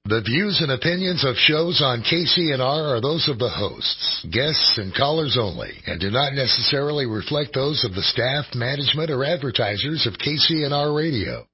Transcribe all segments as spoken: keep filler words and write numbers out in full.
The views and opinions of shows on K C N R are those of the hosts, guests, and callers only, and do not necessarily reflect those of the staff, management, or advertisers of K C N R Radio.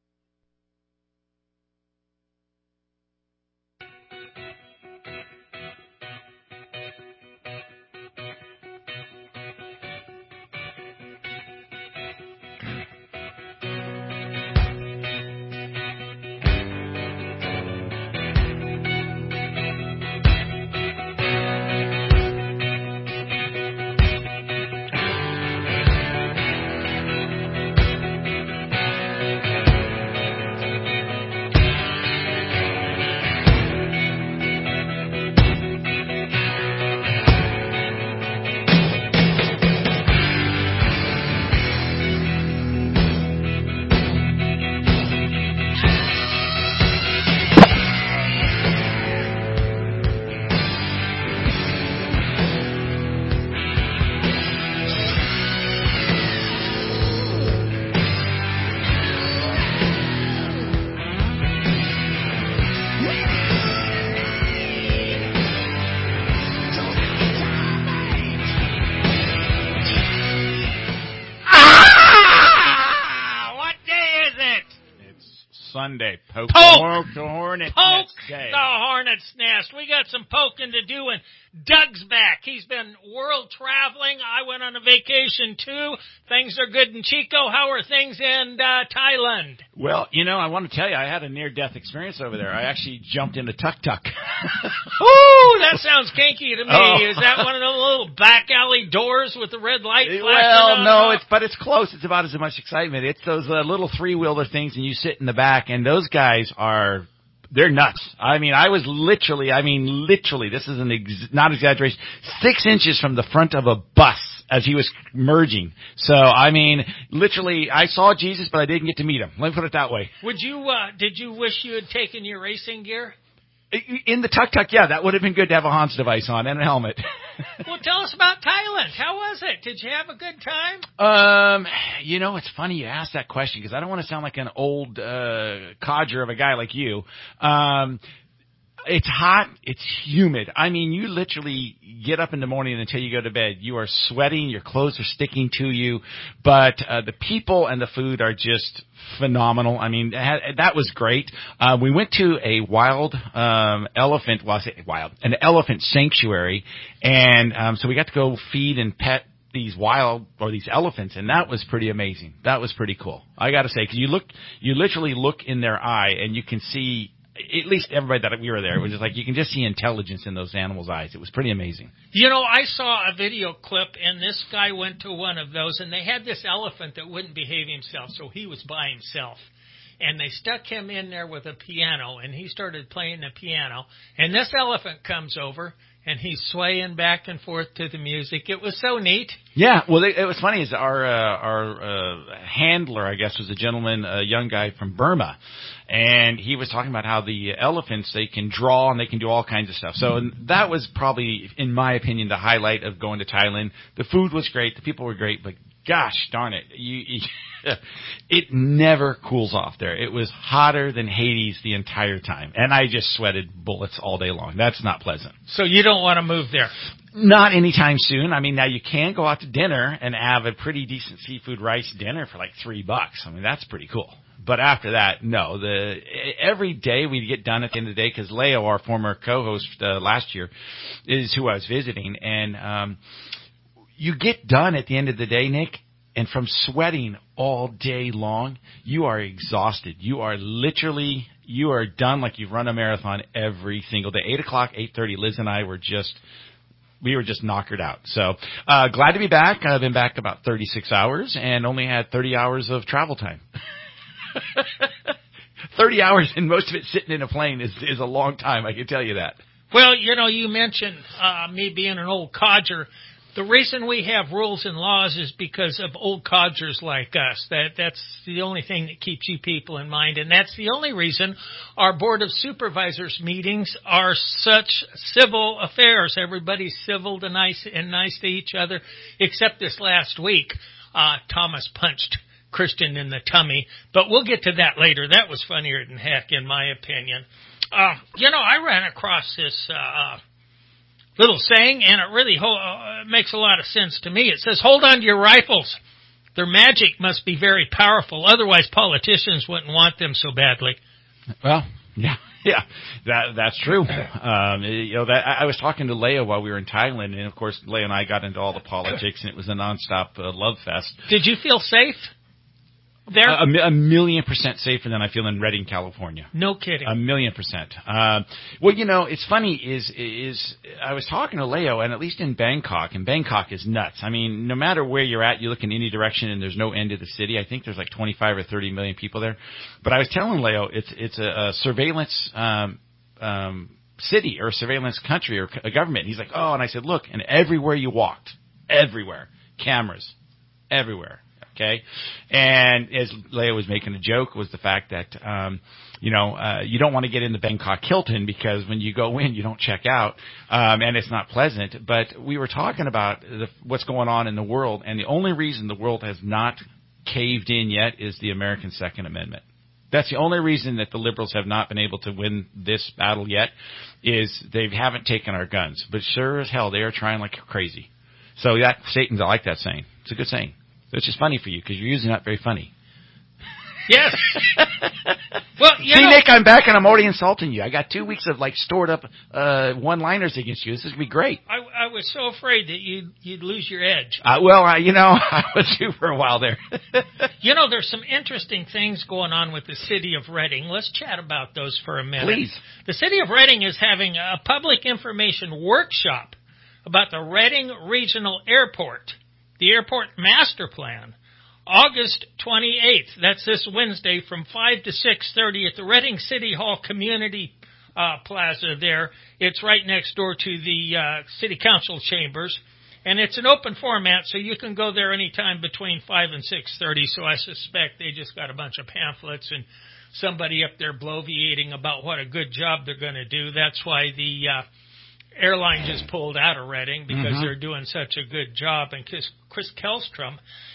Sunday. Poke, Poke the hornet's Poke nest day. the hornet's nest. We got some poking to do, and Doug's back. He's been world traveling. I went on a vacation, too. Things are good in Chico. How are things in uh, Thailand? Well, you know, I want to tell you, I had a near-death experience over there. I actually jumped into tuk-tuk. Ooh, that sounds kinky to me. Oh. Is that one of those little back alley doors with the red light flashing Well, on no, it? it's but it's close. It's about as much excitement. It's those uh, little three-wheeler things, and you sit in the back, and those guys are... They're nuts. I mean, I was literally, I mean, literally, this is an ex- not exaggeration, six inches from the front of a bus as he was merging. So, I mean, literally, I saw Jesus, but I didn't get to meet him. Let me put it that way. Would you, uh, did you wish you had taken your racing gear? In the tuk-tuk, yeah, that would have been good to have a Hans device on and a helmet. Well, tell us about Thailand. How was it? Did you have a good time? Um, you know, it's funny you ask that question because I don't want to sound like an old uh, codger of a guy like you. Um, it's hot. It's humid. I mean, you literally get up in the morning until you go to bed. You are sweating. Your clothes are sticking to you. But uh, the people and the food are just phenomenal. I mean, that was great. Uh, we went to a wild um, elephant, well, I say wild, an elephant sanctuary. And um, so we got to go feed and pet these wild or these elephants, and that was pretty amazing. That was pretty cool. I got to say, because you look, you literally look in their eye and you can see, at least everybody that we were there, it was just like you can just see intelligence in those animals' eyes. It was pretty amazing. You know, I saw a video clip, and this guy went to one of those, and they had this elephant that wouldn't behave himself, so he was by himself. And they stuck him in there with a piano, and he started playing the piano. And this elephant comes over, and he's swaying back and forth to the music. It was so neat. Yeah, well, it was funny. Is our uh, our uh, handler, I guess, was a gentleman, a young guy from Burma, and he was talking about how the elephants, they can draw and they can do all kinds of stuff. So that was probably, in my opinion, the highlight of going to Thailand. The food was great, the people were great, but gosh darn it, you, you it never cools off there. It was hotter than Hades the entire time, and I just sweated bullets all day long. That's not pleasant. So you don't want to move there? Not anytime soon. I mean, now you can go out to dinner and have a pretty decent seafood rice dinner for like three bucks. I mean, that's pretty cool. But after that, no. The every day we get done at the end of the day, because Leo, our former co-host uh, last year, is who I was visiting, and um, you get done at the end of the day, Nick, and from sweating all day long, you are exhausted. You are literally, you are done like you've run a marathon every single day. Eight o'clock, eight thirty. Liz and I were just, we were just knockered out. So uh, glad to be back. I've been back about thirty-six hours and only had thirty hours of travel time. thirty hours, and most of it sitting in a plane is is a long time. I can tell you that. Well, you know, you mentioned uh, me being an old codger. The reason we have rules and laws is because of old codgers like us. That that's the only thing that keeps you people in mind, and that's the only reason our Board of Supervisors meetings are such civil affairs. Everybody's civil to nice and nice to each other, except this last week, uh, Thomas punched Christian in the tummy. But we'll get to that later. That was funnier than heck, in my opinion. Uh, you know, I ran across this uh, little saying, and it really ho- uh, makes a lot of sense to me. It says, hold on to your rifles. Their magic must be very powerful. Otherwise, politicians wouldn't want them so badly. Well, yeah, yeah, that that's true. Um, you know, that I, I was talking to Leah while we were in Thailand, and of course, Leah and I got into all the politics, and it was a nonstop uh, love fest. Did you feel safe there? A, a, a million percent safer than I feel in Redding, California. No kidding. A million percent. Um, well, you know, it's funny is, is I was talking to Leo, and at least in Bangkok, and Bangkok is nuts. I mean, no matter where you're at, you look in any direction and there's no end to the city. I think there's like twenty-five or thirty million people there. But I was telling Leo, it's, it's a, a surveillance, um, um, city or a surveillance country or a government. He's like, oh, and I said, look, and everywhere you walked, everywhere, cameras, everywhere. Okay, and as Leah was making a joke was the fact that, um, you know, uh, you don't want to get in the Bangkok Hilton because when you go in, you don't check out, um, and it's not pleasant. But we were talking about the, what's going on in the world, and the only reason the world has not caved in yet is the American Second Amendment. That's the only reason that the liberals have not been able to win this battle yet is they haven't taken our guns. But sure as hell, they are trying like crazy. So that Satan's, I like that saying. It's a good saying. It's just funny for you because you're usually not very funny. Yes. Well, you See, know, Nick, I'm back and I'm already insulting you. I got two weeks of like stored up uh one-liners against you. This is gonna be great. I, I was so afraid that you'd you'd lose your edge. Uh, well, I, you know, I was you for a while there. You know, there's some interesting things going on with the city of Redding. Let's chat about those for a minute. Please. The city of Redding is having a public information workshop about the Redding Regional Airport, the airport master plan, August twenty-eighth. That's this Wednesday from five to six thirty at the Redding City Hall Community uh, Plaza there. It's right next door to the uh, City Council chambers. And it's an open format, so you can go there anytime between five and six thirty. So I suspect they just got a bunch of pamphlets and somebody up there bloviating about what a good job they're going to do. That's why the uh, airline just pulled out of Redding, because mm-hmm. they're doing such a good job. And Chris, Chris Kellstrom,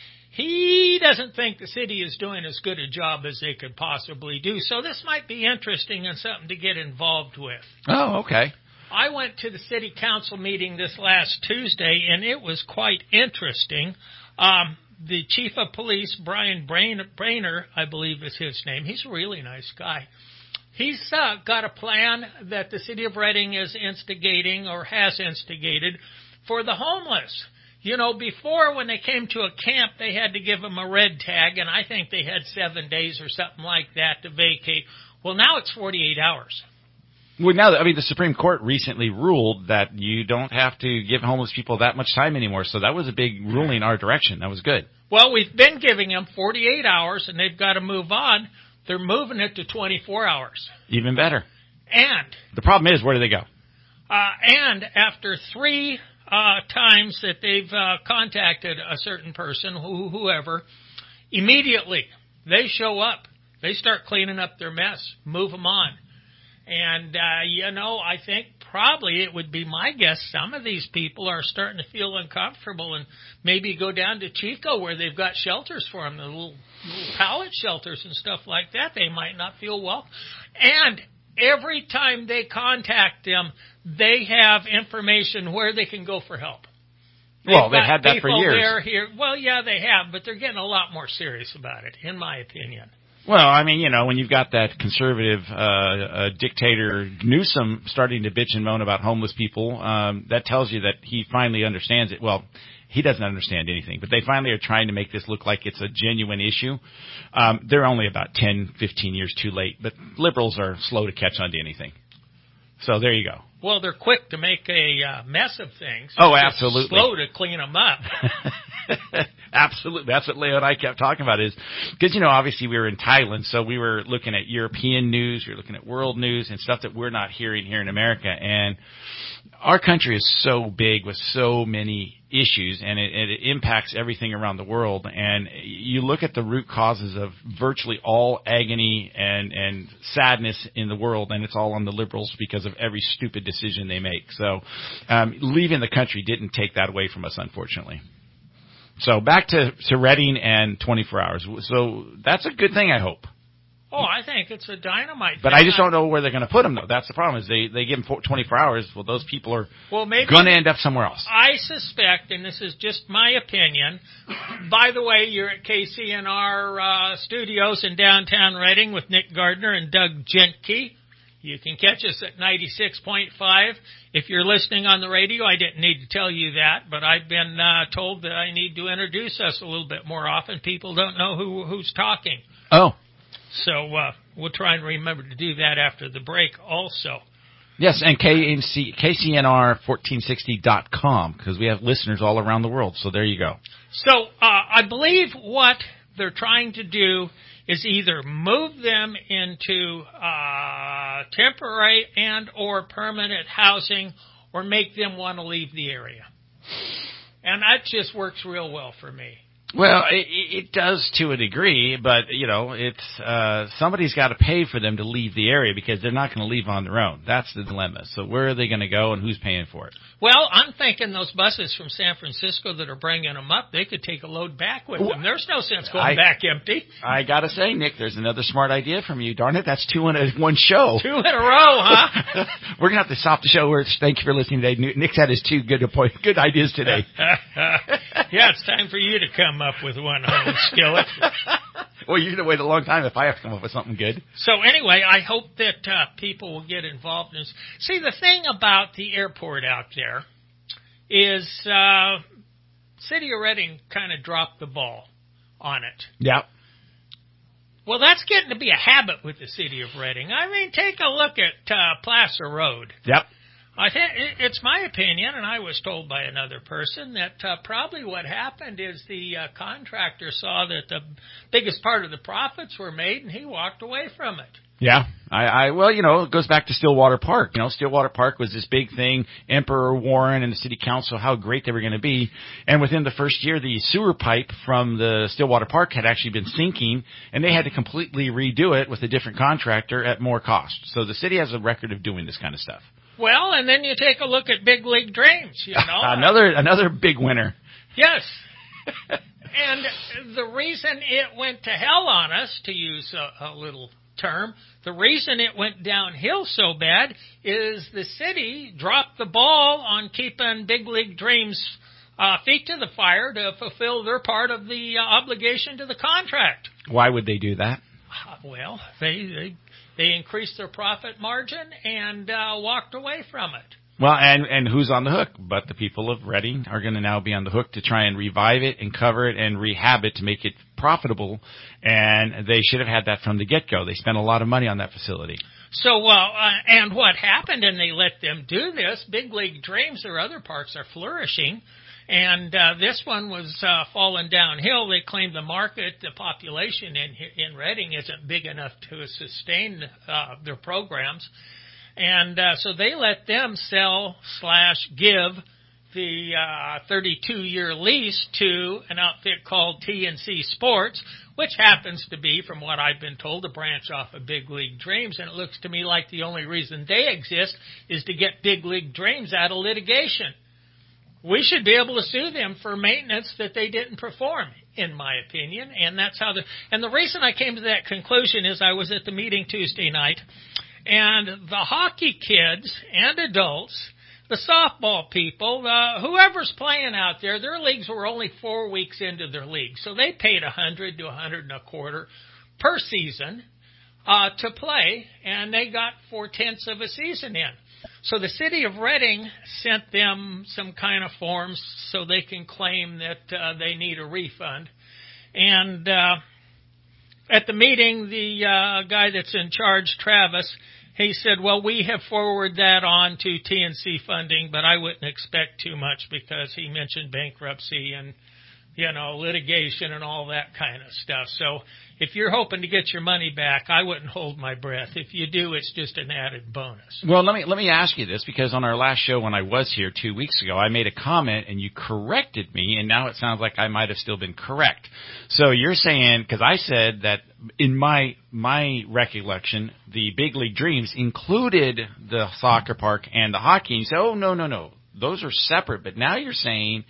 he doesn't think the city is doing as good a job as they could possibly do. So this might be interesting and something to get involved with. Oh, okay. I went to the city council meeting this last Tuesday, and it was quite interesting. Um, the chief of police, Brian Brainer, I believe is his name. He's a really nice guy. He's uh, got a plan that the city of Redding is instigating or has instigated for the homeless. You know, before when they came to a camp, they had to give them a red tag, and I think they had seven days or something like that to vacate. Well, now it's forty-eight hours. Well, now, I mean, the Supreme Court recently ruled that you don't have to give homeless people that much time anymore, so that was a big ruling in our direction. That was good. Well, we've been giving them forty-eight hours, and they've got to move on. They're moving it to twenty-four hours. Even better. And the problem is, where do they go? Uh, and after three uh, times that they've uh, contacted a certain person, who, whoever, immediately they show up. They start cleaning up their mess, move them on. And, uh, you know, I think probably it would be my guess some of these people are starting to feel uncomfortable and maybe go down to Chico where they've got shelters for them, the little, little pallet shelters and stuff like that. They might not feel well. And every time they contact them, they have information where they can go for help. They've well, they've had that for years. There, here. Well, yeah, they have, but they're getting a lot more serious about it, in my opinion. Well, I mean, you know, when you've got that conservative uh, uh dictator Newsom starting to bitch and moan about homeless people, um, that tells you that he finally understands it. Well, he doesn't understand anything, but they finally are trying to make this look like it's a genuine issue. Um, they're only about ten, fifteen years too late, but liberals are slow to catch on to anything. So there you go. Well, they're quick to make a uh, mess of things. Oh, absolutely. Slow to clean them up. Absolutely. That's what Leo and I kept talking about is because, you know, obviously we were in Thailand, so we were looking at European news, we were looking at world news and stuff that we're not hearing here in America. And our country is so big with so many issues, and it, it impacts everything around the world. And you look at the root causes of virtually all agony and, and sadness in the world, and it's all on the liberals because of every stupid decision they make. So um, leaving the country didn't take that away from us, unfortunately. So back to, to Reading and twenty-four hours. So that's a good thing, I hope. Oh, I think it's a dynamite But thing. I just don't know where they're going to put them, though. That's the problem, is they, they give them twenty-four hours. Well, those people are well, maybe going to end up somewhere else. I suspect, and this is just my opinion, by the way, you're at K C N R uh, studios in downtown Reading with Nick Gardner and Doug Jentke. You can catch us at ninety-six point five. If you're listening on the radio, I didn't need to tell you that, but I've been uh, told that I need to introduce us a little bit more often. People don't know who who's talking. Oh. So uh, we'll try and remember to do that after the break also. Yes, and K C N R fourteen sixty dot com, because we have listeners all around the world. So there you go. So uh, I believe what they're trying to do is either move them into uh, temporary and or permanent housing, or make them want to leave the area. And that just works real well for me. Well, it, it does to a degree, but, you know, it's uh, somebody's got to pay for them to leave the area, because they're not going to leave on their own. That's the dilemma. So where are they going to go, and who's paying for it? Well, I'm thinking those buses from San Francisco that are bringing them up, they could take a load back with them. There's no sense going I, back empty. I got to say, Nick, there's another smart idea from you. Darn it, that's two in a, one show. Two in a row, huh? We're going to have to stop the show. We're, thank you for listening today. Nick's had his two good good ideas today. Yeah, it's time for you to come up with one, home skillet. Well, you're going to wait a long time if I have to come up with something good. So anyway, I hope that uh, people will get involved in this. See, the thing about the airport out there is uh, City of Reading kind of dropped the ball on it. Yeah. Well, that's getting to be a habit with the City of Reading. I mean, take a look at uh, Placer Road. Yep. I think it's my opinion, and I was told by another person, that uh, probably what happened is the uh, contractor saw that the biggest part of the profits were made, and he walked away from it. Yeah, I, I well, you know, it goes back to Stillwater Park. You know, Stillwater Park was this big thing. Emperor Warren and the city council, how great they were going to be. And within the first year, the sewer pipe from the Stillwater Park had actually been sinking, and they had to completely redo it with a different contractor at more cost. So the city has a record of doing this kind of stuff. Well, and then you take a look at Big League Dreams, you know. another another big winner. Yes. And the reason it went to hell on us, to use a, a little term, the reason it went downhill so bad is the city dropped the ball on keeping Big League Dreams uh, feet to the fire to fulfill their part of the uh, obligation to the contract. Why would they do that? Uh, well, they... they They increased their profit margin and uh, walked away from it. Well, and, and who's on the hook? But the people of Reading are going to now be on the hook to try and revive it and cover it and rehab it to make it profitable. And they should have had that from the get-go. They spent a lot of money on that facility. So, uh, uh, and what happened, and they let them do this, Big League Dreams or other parks are flourishing. And uh, this one was uh, falling downhill. They claim the market, the population in in Reading isn't big enough to sustain uh, their programs. And uh, so they let them sell slash give the uh, thirty-two-year lease to an outfit called T N C Sports, which happens to be, from what I've been told, a branch off of Big League Dreams. And it looks to me like the only reason they exist is to get Big League Dreams out of litigation. We should be able to sue them for maintenance that they didn't perform, in my opinion. And that's how the, and the reason I came to that conclusion is I was at the meeting Tuesday night, and the hockey kids and adults, the softball people, uh, whoever's playing out there, their leagues were only four weeks into their league. So they paid a hundred to a hundred and a quarter per season, uh, to play, and they got four tenths of a season in. So the city of Reading sent them some kind of forms so they can claim that uh, they need a refund. And uh, at the meeting, the uh, guy that's in charge, Travis, he said, well, we have forwarded that on to T N C funding, but I wouldn't expect too much because he mentioned bankruptcy and, you know, litigation and all that kind of stuff. So if you're hoping to get your money back, I wouldn't hold my breath. If you do, it's just an added bonus. Well, let me let me ask you this, because on our last show when I was here two weeks ago, I made a comment and you corrected me, and now it sounds like I might have still been correct. So you're saying, because I said that in my my recollection, the Big League Dreams included the soccer park and the hockey, and you said, oh, no, no, no, those are separate. But now you're saying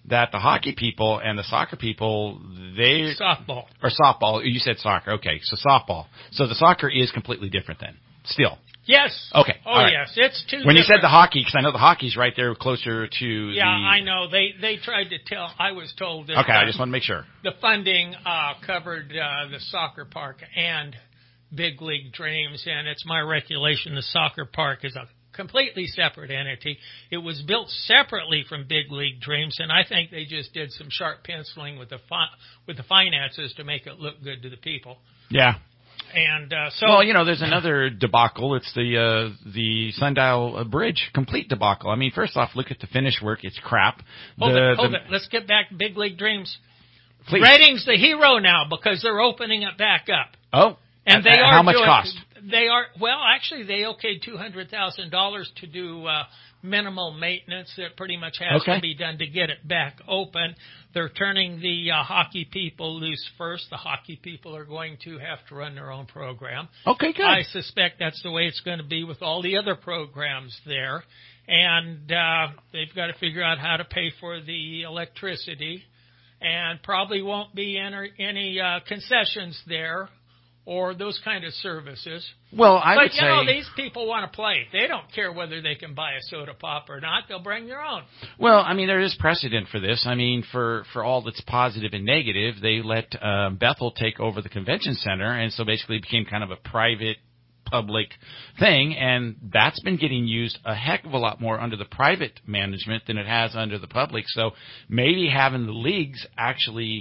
that the hockey people and the soccer people, they Softball. or softball. You said soccer. Okay, so softball. So the soccer is completely different then. Still. Yes. Okay. Oh, all right. yes. It's two. When you said different- the hockey, because I know the hockey's right there closer to Yeah, the. I know. They they tried to tell. I was told that. Okay, uh, I just want to make sure. The funding uh, covered uh, the soccer park and Big League Dreams, and it's my recollection the soccer park is a completely separate entity. It was built separately from Big League Dreams, and I think they just did some sharp penciling with the fi- with the finances to make it look good to the people. Yeah. And uh, so, Well, you know, there's another debacle. It's the uh, the Sundial Bridge complete debacle. I mean, first off, look at the finish work. It's crap. hold the, it, hold the, it. Let's get back to Big League Dreams. Please. Reading's the hero now because they're opening it back up. Oh, And they uh, are how much doing, cost? They are well, actually, they okayed two hundred thousand dollars to do uh, minimal maintenance that pretty much has Okay. to be done to get it back open. They're turning the uh, hockey people loose first. The hockey people are going to have to run their own program. Okay, good. I suspect that's the way it's going to be with all the other programs there. And uh, they've got to figure out how to pay for the electricity, and probably won't be any, any uh, concessions there or those kind of services. Well, I but, would you say. know, these people want to play. They don't care whether they can buy a soda pop or not. They'll bring their own. Well, I mean, there is precedent for this. I mean, for, for all that's positive and negative, they let um, Bethel take over the convention center, and so basically it became kind of a private, public thing, and that's been getting used a heck of a lot more under the private management than it has under the public. So maybe having the leagues actually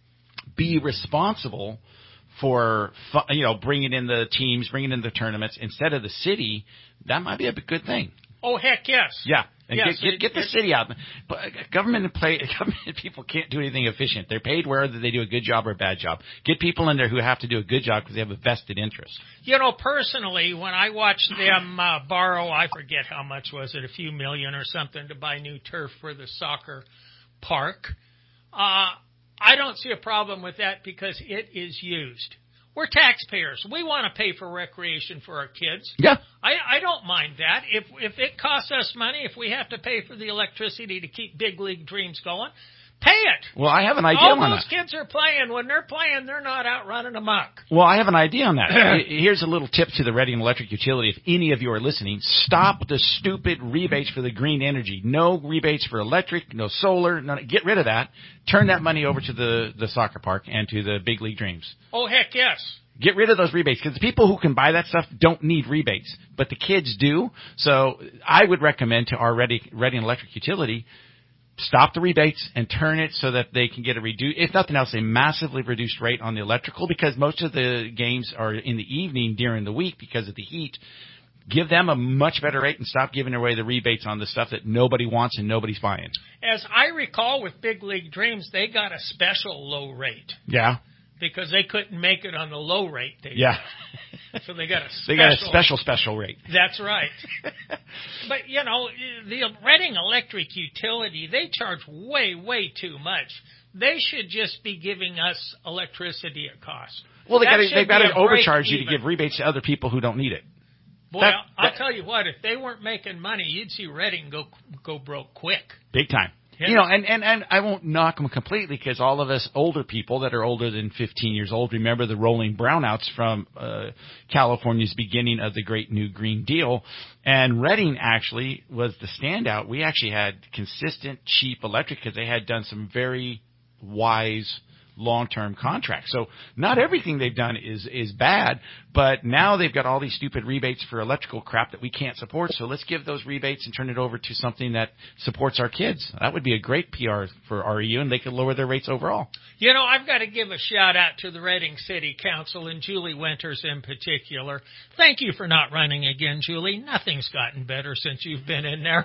be responsible for, you know, bringing in the teams, bringing in the tournaments instead of the city, that might be a good thing. Oh, heck yes. Yeah, and Yes, get, get, it- get the it- city out. But government and play, government people can't do anything efficient. They're paid whether they do a good job or a bad job. Get people in there who have to do a good job because they have a vested interest. You know, personally, when I watched them uh, borrow, I forget how much was it, a few million or something to buy new turf for the soccer park, uh, I don't see a problem with that because it is used. We're taxpayers. We want to pay for recreation for our kids. Yeah. I, I don't mind that. If if it costs us money, if we have to pay for the electricity to keep Big League Dreams going, pay it. Well, I have an idea All on those that. kids are playing. When they're playing, they're not out running amok. Well, I have an idea on that. Here's a little tip to the Reading Electric Utility. If any of you are listening, stop the stupid rebates for the green energy. No rebates for electric, no solar. No, get rid of that. Turn that money over to the, the soccer park and to the Big League Dreams. Oh, heck yes. Get rid of those rebates because the people who can buy that stuff don't need rebates, but the kids do. So I would recommend to our Reading, Reading Electric Utility, stop the rebates and turn it so that they can get a reduced, if nothing else, a massively reduced rate on the electrical because most of the games are in the evening during the week because of the heat. Give them a much better rate and stop giving away the rebates on the stuff that nobody wants and nobody's buying. As I recall with Big League Dreams, they got a special low rate Yeah. because they couldn't make it on the low rate. They Yeah. So they got a special. They got a special, special rate. That's right. But, you know, the Reading Electric Utility, they charge way, way too much. They should just be giving us electricity at cost. Well, they That got should they've got be to a break overcharge you to even. give rebates to other people who don't need it. Boy, that- I'll that- tell you what, if they weren't making money, you'd see Reading go go broke quick. Big time. Yeah. You know, and, and, and I won't knock them completely because all of us older people that are older than fifteen years old remember the rolling brownouts from uh, California's beginning of the Great New Green Deal. And Reading actually was the standout. We actually had consistent, cheap electric because they had done some very wise long-term contracts. So not everything they've done is is bad, but now they've got all these stupid rebates for electrical crap that we can't support. So let's give those rebates and turn it over to something that supports our kids. That would be a great P R for R E U, and they could lower their rates overall. You know, I've got to give a shout out to the Reading City Council and Julie Winters in particular. Thank you for not running again, Julie. Nothing's gotten better since you've been in there.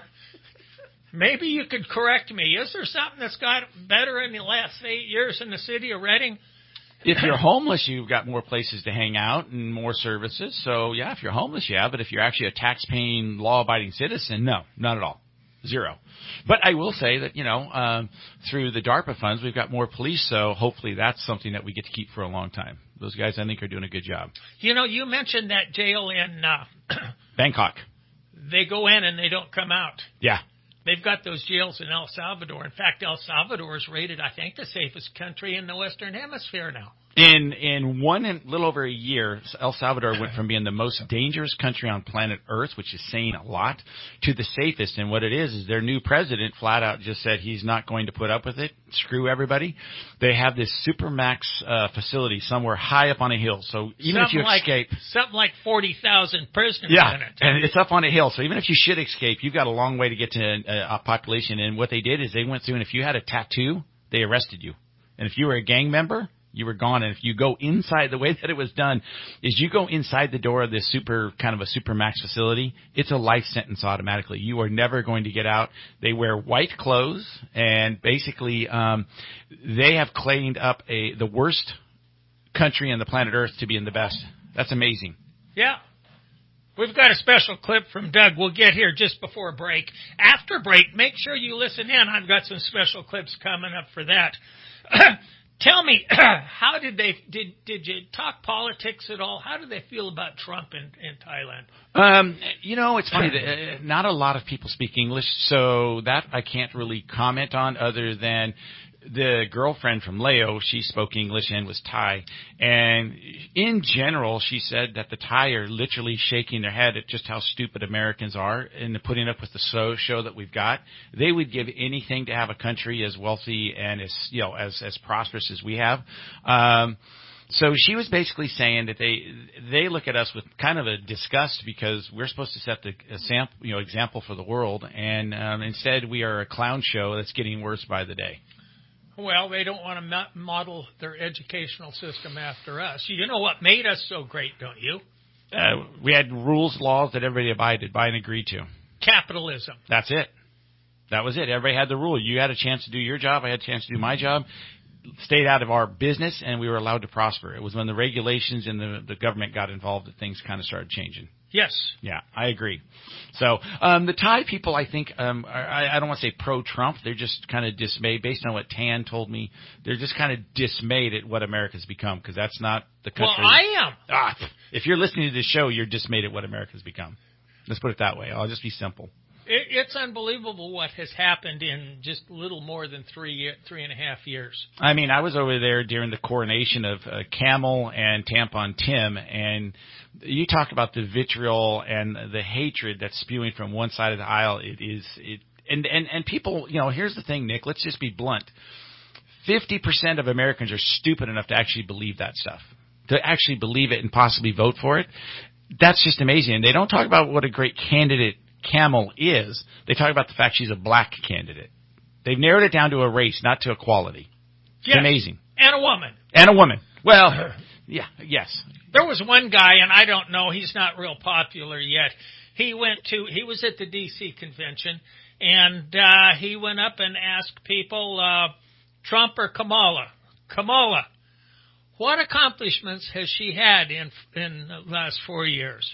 Maybe you could correct me. Is there something that's got better in the last eight years in the city of Reading? If you're homeless, you've got more places to hang out and more services. So, yeah, if you're homeless, yeah. But if you're actually a tax-paying, law-abiding citizen, no, not at all. Zero. But I will say that, you know, um, through the DARPA funds, we've got more police, so hopefully that's something that we get to keep for a long time. Those guys, I think, are doing a good job. You know, you mentioned that jail in, uh, Bangkok. they go in and they don't come out. Yeah. They've got those jails in El Salvador. In fact, El Salvador is rated, I think, the safest country in the Western Hemisphere now. In in one and little over a year, El Salvador went from being the most dangerous country on planet Earth, which is saying a lot, to the safest. And what it is is their new president flat out just said he's not going to put up with it. Screw everybody. They have this supermax uh, facility somewhere high up on a hill. So even something if you like, escape, something like forty thousand prisoners yeah, in it. and it's up on a hill. So even if you should escape, you've got a long way to get to a, a population. And what they did is they went through, and if you had a tattoo, they arrested you. And if you were a gang member, you were gone. And if you go inside, the way that it was done is you go inside the door of this super, kind of a supermax facility, it's a life sentence automatically. You are never going to get out. They wear white clothes, and basically, um, they have cleaned up a, the worst country on the planet Earth to be in the best. That's amazing. Yeah. We've got a special clip from Doug. We'll get here just before break. After break, make sure you listen in. I've got some special clips coming up for that. Tell me, how did they did did you talk politics at all? How do they feel about Trump in, in Thailand? Um, you know, it's funny that uh, not a lot of people speak English, so that I can't really comment on other than the girlfriend from Leo, she spoke English and was Thai. And in general, she said that the Thai are literally shaking their head at just how stupid Americans are and putting up with the so show that we've got. They would give anything to have a country as wealthy and as, you know, as, as prosperous as we have. Um, so she was basically saying that they, they look at us with kind of a disgust because we're supposed to set the a sample, you know, example for the world. And, um, instead we are a clown show that's getting worse by the day. Well, they don't want to model their educational system after us. You know what made us so great, don't you? Uh, we had rules, laws that everybody abided by and agreed to. Capitalism. That's it. That was it. Everybody had the rule. You had a chance to do your job. I had a chance to do my job. Stayed out of our business, and we were allowed to prosper. It was when the regulations and the, the government got involved that things kind of started changing. Yes. Yeah, I agree. So um, the Thai people, I think, um, are, I, I don't want to say pro-Trump. They're just kind of dismayed. Based on what Tan told me, they're just kind of dismayed at what America's become because that's not the country. Well, I am. Ah, if you're listening to this show, you're dismayed at what America's become. Let's put it that way. I'll just be simple. It, it's unbelievable what has happened in just a little more than three, three and a half years. I mean, I was over there during the coronation of uh, Camel and Tampon Tim, and you talk about the vitriol and the hatred that's spewing from one side of the aisle. It is, it, and, and, and people, you know, here's the thing, Nick, let's just be blunt. fifty percent of Americans are stupid enough to actually believe that stuff, to actually believe it and possibly vote for it. That's just amazing. And they don't talk about what a great candidate Camel is. They talk about the fact she's a black candidate. They've narrowed it down to a race, not to equality. It's yes. amazing. And a woman. And a woman. Well, yeah, yes. There was one guy, and I don't know, he's not real popular yet. He went to, he was at the D C convention, and uh, he went up and asked people, uh, Trump or Kamala? Kamala, what accomplishments has she had in in the last four years?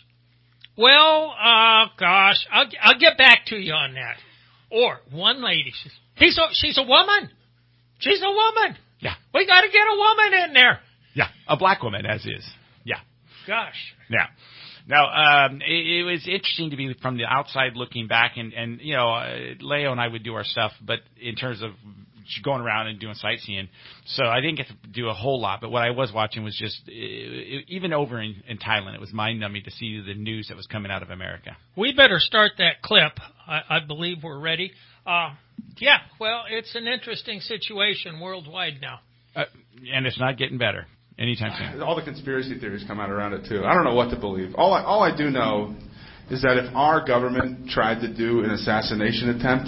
Well, uh, gosh, I'll, I'll get back to you on that. Or one lady, she's, he's a, she's a woman. She's a woman. Yeah. We got to get a woman in there. Yeah, a black woman, as is. Yeah. Gosh. Yeah. Now, um, it, it was interesting to be from the outside looking back, and, and you know, uh, Leo and I would do our stuff, but in terms of going around and doing sightseeing, so I didn't get to do a whole lot, but what I was watching was just, uh, even over in, in Thailand, it was mind-numbing to see the news that was coming out of America. We better start that clip. I, I believe we're ready. Uh, yeah, well, it's an interesting situation worldwide now. Uh, and it's not getting better anytime soon. All the conspiracy theories come out around it, too. I don't know what to believe. All I, all I do know is that if our government tried to do an assassination attempt,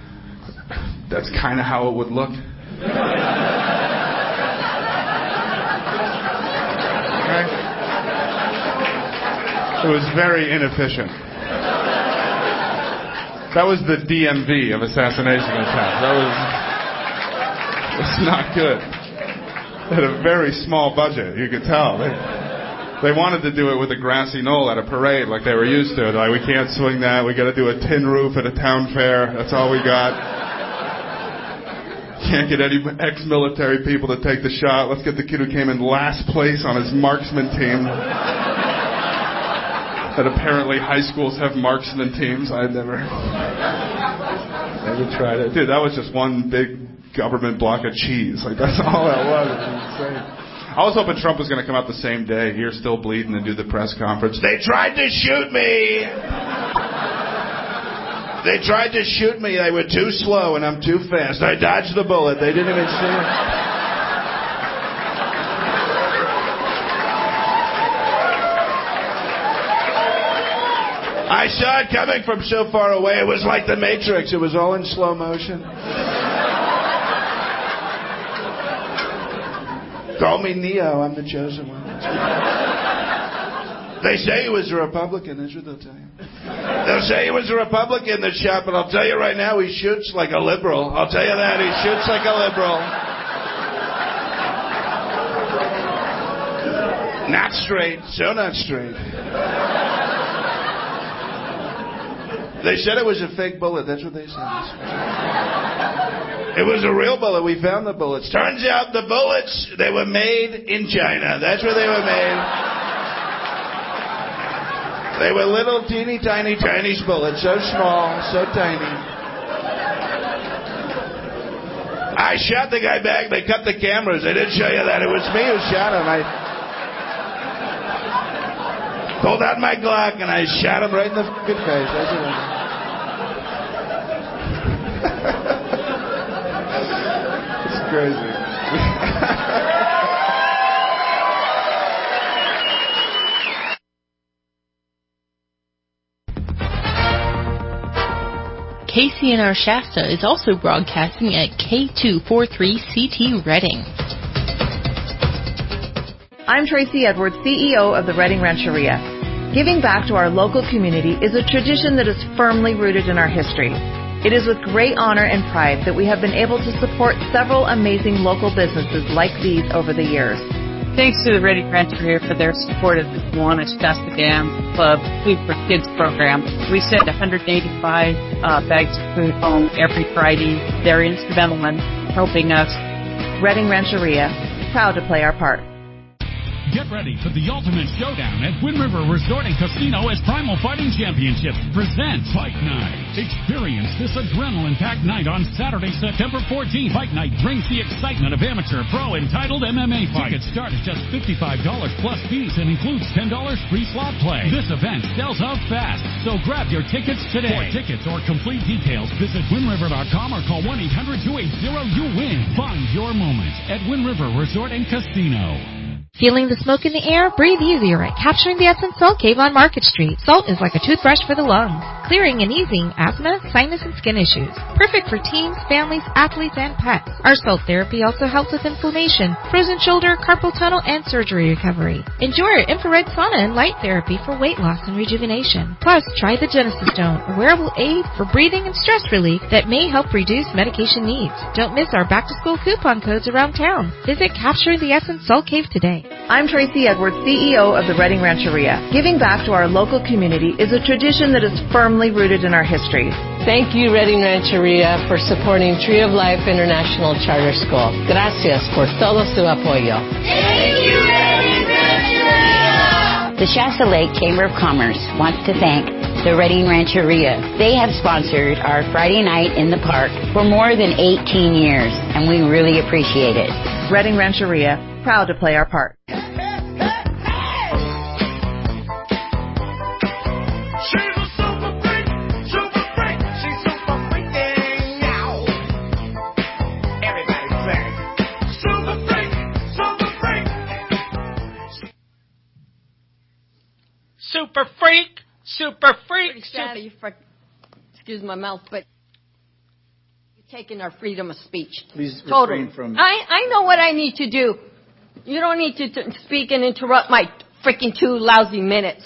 that's kind of how it would look. Okay? It was very inefficient. That was the D M V of assassination attempts. That was, was not good. They had a very small budget, you could tell. They, they wanted to do it with a grassy knoll at a parade like they were used to. They're like, we can't swing that. We got to do a tin roof at a town fair. That's all we got. Can't get any ex-military people to take the shot. Let's get the kid who came in last place on his marksman team. That apparently high schools have marksman teams. I'd never. never tried it. Dude, that was just one big government block of cheese. Like, that's all that was. It was insane. I was hoping Trump was going to come out the same day, ear still bleeding, and do the press conference. They tried to shoot me. They tried to shoot me. They were too slow, and I'm too fast. I dodged the bullet. They didn't even see it. I saw it coming from so far away. It was like the Matrix. It was all in slow motion. Call me Neo. I'm the chosen one. They say he was a Republican. That's what they'll tell you. They'll say he was a Republican that shot, but I'll tell you right now, he shoots like a liberal. I'll tell you that. He shoots like a liberal. Not straight. So not straight. They said it was a fake bullet. That's what they said. It was a real bullet. We found the bullets. Turns out the bullets, they were made in China. That's where they were made. They were little teeny tiny Chinese bullets. So small, so tiny. I shot the guy back. They cut the cameras. They didn't show you that. It was me who shot him. I pulled out my Glock and I shot him right in the fucking face. That's what I did. It's crazy. K C N R Shasta is also broadcasting at K two forty-three C T Redding. I'm Tracy Edwards, C E O of the Redding Rancheria. Giving back to our local community is a tradition that is firmly rooted in our history. It is with great honor and pride that we have been able to support several amazing local businesses like these over the years. Thanks to the Redding Rancheria for their support of the Kiwanis Shasta Dam Club Food for Kids program. We send one hundred eighty-five uh, bags of food home every Friday. They're instrumental in helping us. Redding Rancheria, proud to play our part. Get ready for the ultimate showdown at Wind River Resort and Casino as Primal Fighting Championships presents Fight Night. Experience this adrenaline-packed night on Saturday, September fourteenth. Fight Night brings the excitement of amateur, pro, and titled M M A fights. Tickets start at just fifty-five dollars plus fees and includes ten dollars free slot play. This event sells out fast, so grab your tickets today. For tickets or complete details, visit wind river dot com or call one eight hundred two eight zero you win. Find your moment at Wind River Resort and Casino. Feeling the smoke in the air? Breathe easier at Capturing the Essence Salt Cave on Market Street. Salt is like a toothbrush for the lungs, clearing and easing asthma, sinus, and skin issues. Perfect for teens, families, athletes, and pets. Our salt therapy also helps with inflammation, frozen shoulder, carpal tunnel, and surgery recovery. Enjoy our infrared sauna and light therapy for weight loss and rejuvenation. Plus, try the Genesis Stone, a wearable aid for breathing and stress relief that may help reduce medication needs. Don't miss our back-to-school coupon codes around town. Visit Capturing the Essence Salt Cave today. I'm Tracy Edwards, C E O of the Redding Rancheria. Giving back to our local community is a tradition that is firmly rooted in our history. Thank you, Redding Rancheria, for supporting Tree of Life International Charter School. Gracias por todo su apoyo. Thank you, Redding Rancheria! The Shasta Lake Chamber of Commerce wants to thank the Redding Rancheria. They have sponsored our Friday night in the park for more than eighteen years, and we really appreciate it. Redding Rancheria, proud to play our part. Super freak, super freak, super... You for, excuse my mouth, but you're taking our freedom of speech. Please totally. refrain from... I, I know what I need to do. You don't need to t- speak and interrupt my freaking two lousy minutes.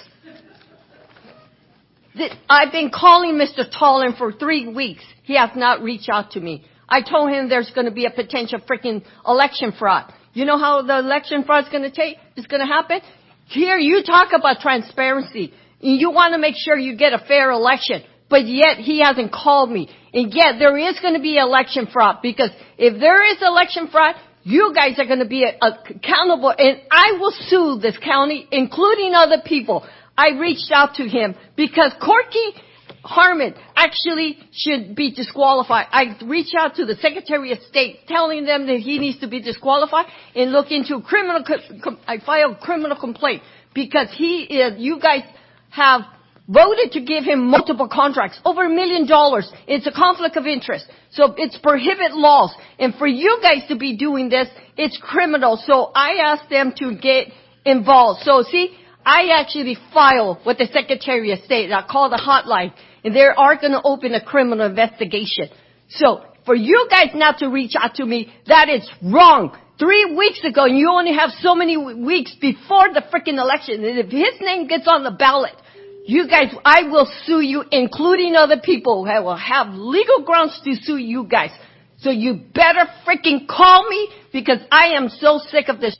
This, I've been calling Mister Tolan for three weeks. He has not reached out to me. I told him there's going to be a potential freaking election fraud. You know how the election fraud is going to take? It's going to happen? Here you talk about transparency. You want to make sure you get a fair election. But yet he hasn't called me. And yet there is going to be election fraud. Because if there is election fraud, you guys are going to be accountable. And I will sue this county, including other people. I reached out to him because Corky Harmon actually should be disqualified. I reached out to the Secretary of State telling them that he needs to be disqualified and look into criminal, I filed criminal complaint because he is, you guys have voted to give him multiple contracts, over a million dollars. It's a conflict of interest. So it's prohibit laws. And for you guys to be doing this, it's criminal. So I asked them to get involved. So see, I actually filed with the Secretary of State. I called the hotline, and they are going to open a criminal investigation. So for you guys not to reach out to me, that is wrong. Three weeks ago, and you only have so many weeks before the freaking election. And if his name gets on the ballot, you guys, I will sue you, including other people who will have legal grounds to sue you guys. So you better freaking call me because I am so sick of this.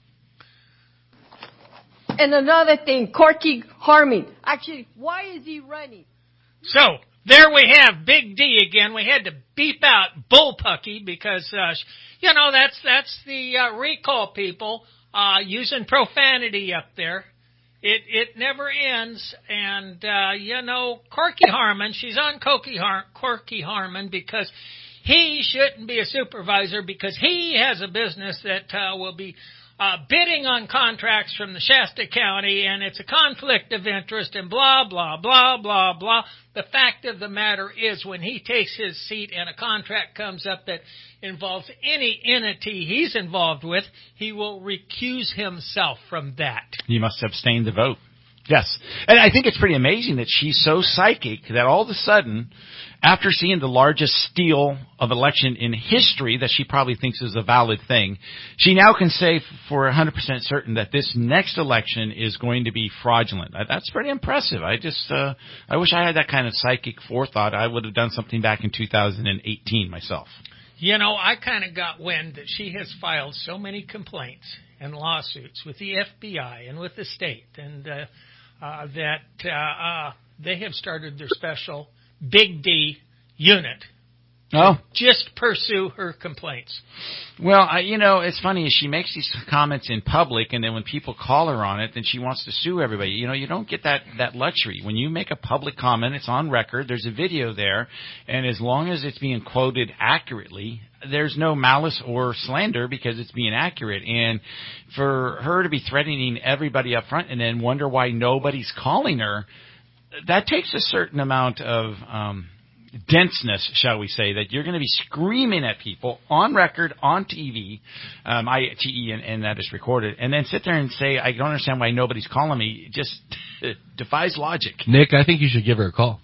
And another thing, Corky Harmon. Actually, why is he running? So, there we have Big D again. We had to beep out Bullpucky because, uh, you know, that's that's the uh, recall people uh, using profanity up there. It it never ends. And, uh, you know, Corky Harmon, she's on Corky, Har- Corky Harmon because he shouldn't be a supervisor because he has a business that uh, will be Uh, bidding on contracts from the Shasta County, and it's a conflict of interest, and blah, blah, blah, blah, blah. The fact of the matter is, when he takes his seat and a contract comes up that involves any entity he's involved with, he will recuse himself from that. He must abstain the vote. Yes. And I think it's pretty amazing that she's so psychic that all of a sudden, after seeing the largest steal of election in history that she probably thinks is a valid thing, she now can say for one hundred percent certain that this next election is going to be fraudulent. That's pretty impressive. I just, uh, I wish I had that kind of psychic forethought. I would have done something back in two thousand eighteen myself. You know, I kind of got wind that she has filed so many complaints and lawsuits with the F B I and with the state, and uh, uh, that uh, uh, they have started their special Big D unit. Oh. Just pursue her complaints. Well, I, you know, it's funny. She makes these comments in public, and then when people call her on it, then she wants to sue everybody. You know, you don't get that, that luxury. When you make a public comment, it's on record. There's a video there. And as long as it's being quoted accurately, there's no malice or slander because it's being accurate. And for her to be threatening everybody up front and then wonder why nobody's calling her, that takes a certain amount of um, denseness, shall we say, that you're going to be screaming at people on record, on T V, um, I T E, and, and that is recorded, and then sit there and say, I don't understand why nobody's calling me. It just it defies logic. Nick, I think you should give her a call.